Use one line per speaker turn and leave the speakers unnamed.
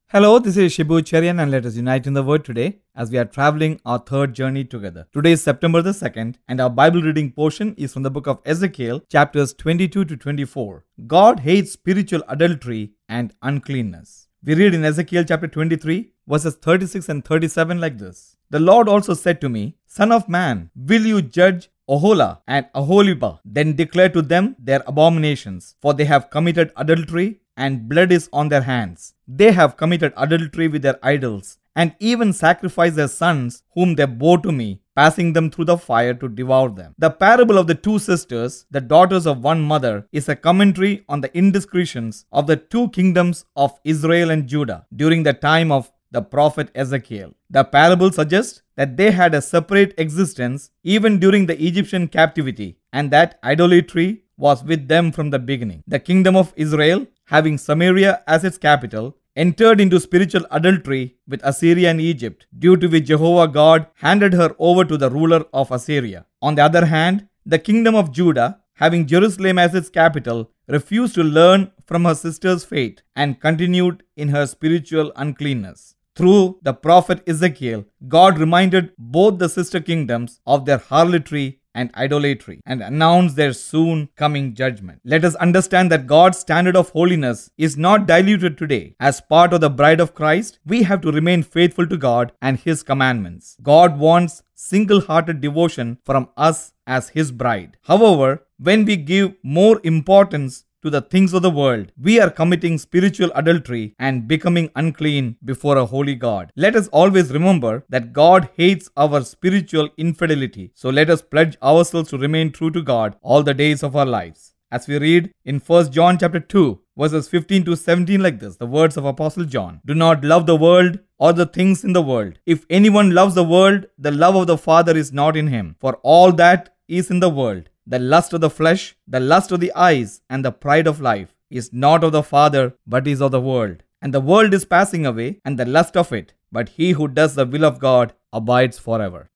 Hello, this is Shibu Cherian and let us unite in the Word today as we are traveling our third journey together. Today is September the 2nd and our Bible reading portion is from the book of Ezekiel, chapters 22 to 24. God hates spiritual adultery and uncleanness. We read in Ezekiel chapter 23, verses 36 and 37 like this. The Lord also said to me, Son of man, will you judge Oholah and Oholibah? Then declare to them their abominations, for they have committed adultery and blood is on their hands. They have committed adultery with their idols, and even sacrificed their sons whom they bore to me, passing them through the fire to devour them. The parable of the two sisters, the daughters of one mother, is a commentary on the indiscretions of the two kingdoms of Israel and Judah during the time of the prophet Ezekiel. The parable suggests that they had a separate existence even during the Egyptian captivity, and that idolatry was with them from the beginning. The kingdom of Israel, having Samaria as its capital, entered into spiritual adultery with Assyria and Egypt, due to which Jehovah God handed her over to the ruler of Assyria. On the other hand, the kingdom of Judah, having Jerusalem as its capital, refused to learn from her sister's fate and continued in her spiritual uncleanness. Through the prophet Ezekiel, God reminded both the sister kingdoms of their harlotry and idolatry and announced their soon coming judgment. Let us understand that God's standard of holiness is not diluted today. As part of the bride of Christ, we have to remain faithful to God and His commandments. God wants single-hearted devotion from us as His bride. However, when we give more importance to the things of the world, we are committing spiritual adultery and becoming unclean before a holy God. Let us always remember that God hates our spiritual infidelity. So let us pledge ourselves to remain true to God all the days of our lives. As we read in 1 John chapter 2, verses 15 to 17 like this, the words of Apostle John. Do not love the world or the things in the world. If anyone loves the world, the love of the Father is not in him. For all that is in the world, the lust of the flesh, the lust of the eyes, and the pride of life, is not of the Father, but is of the world. And the world is passing away, and the lust of it. But he who does the will of God abides forever.